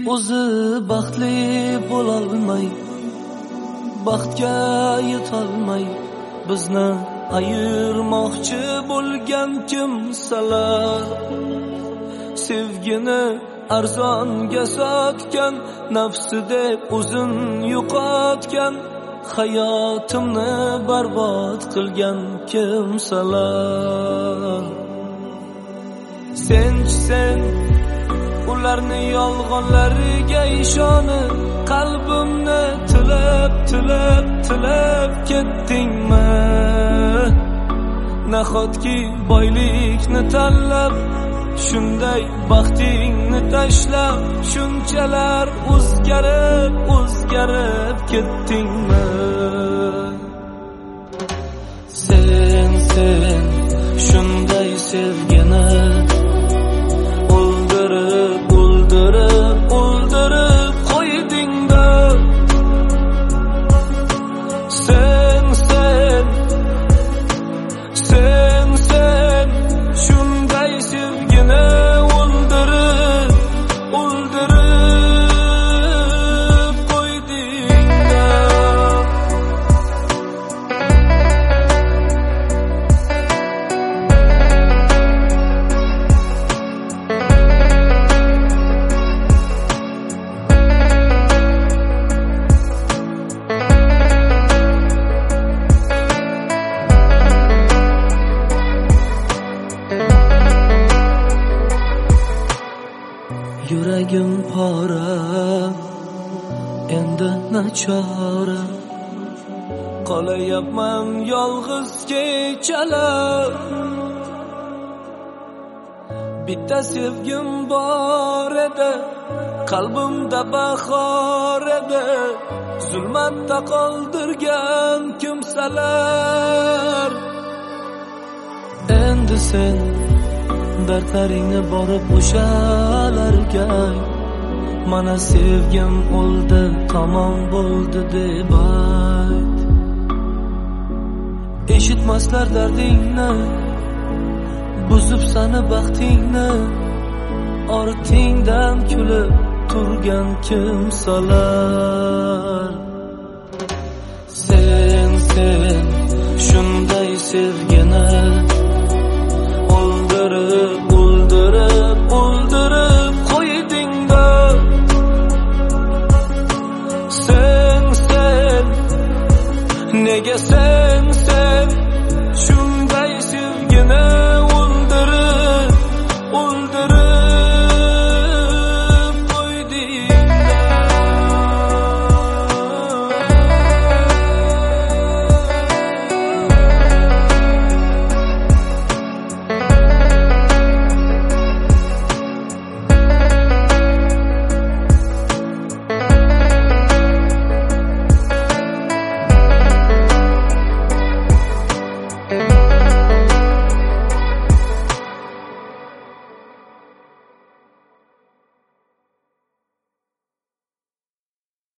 o'zi baxtli bo'lolmay, baxtga yetolmay bizni ayirmoqchi bo'lgan kimsalar, sevgini arzonga sotgan, nafsidek o'zin yo'qotgan, hayotimni barbod qilgan kimsalar. Sen ularni yolg'onlariga ishonib, qalbimni tilab ketdingmi? Nahotki boylikni tanlab, shunday baxtingni tashlab, shunchalar o'zgarib ketdingmi? Sen shunday sevgini o'ldirib qo'yding-da. Sen shunday sevgini o'ldirib qo'yding-da. Yuragim pora, endi nachora, qolayapman yolg'iz kechalar. Bitta sevgim bor edi, qalbimda bahor edi, zulmatda qoldirgan kimsalar. Endi sen dardlaringni borib o'shalarga, mana sevgim o'ldi, tamom bo'ldi deb ayt. Eshitmaslar dardingni, buzib sani baxtingni, ortingdan kulib turgan kimsalar. Sen shunday sevgini o'ldirib qo'yding-da. Sen nega sen shunday sevgini